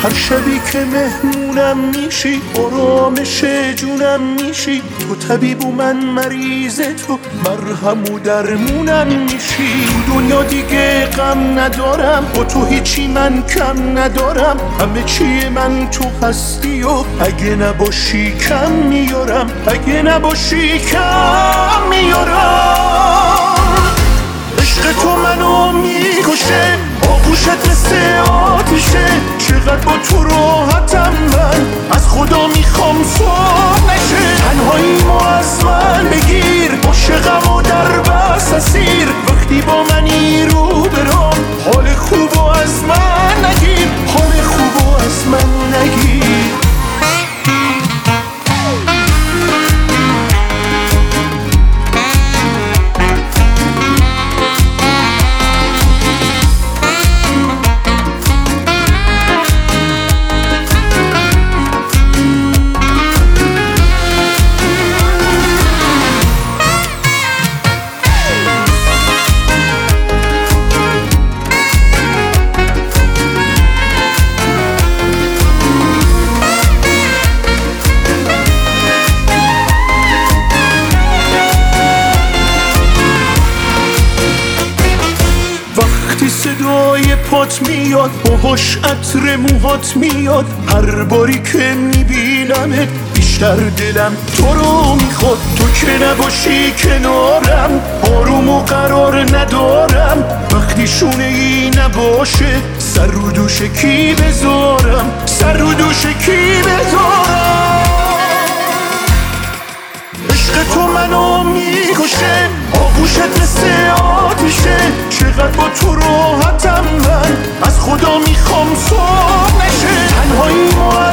هر شبی که مهمونم میشی آرامش جونم میشی، تو طبیب و من مریض، تو مرهم و درمونم میشی. تو دنیا دیگه غم ندارم، با تو هیچی من کم ندارم، همه چی من تو هستی و اگه نباشی کم میارم، اگه نباشی کم میارم. عشق تو منو میکشه، آغوشت مثل آتیشه، چقدر با تو راحتم من، از خدا میخوام صبح نشه. تنهاییمو از من بگیر، عاشقم و در بس اسیر، وقتی با منی رو برام حال خوبو از من نگیر، حال خوبو از من نگیر. وقتی صدای پات میاد، باهاش عطر موهات میاد، هر باری که میبینمت بیشتر دلم تو رو میخواد. تو که نباشی کنارم آروم و قرار ندارم، وقتی شونه ای نباشه سر رو دوش کی بذارم، سر رو دوش کی بذارم. عشق تو منو میکشه، آغوشت مثل آتیشه، چقدر با تو راحتم من، از خدا میخوام صبح نشه. تنهاییمو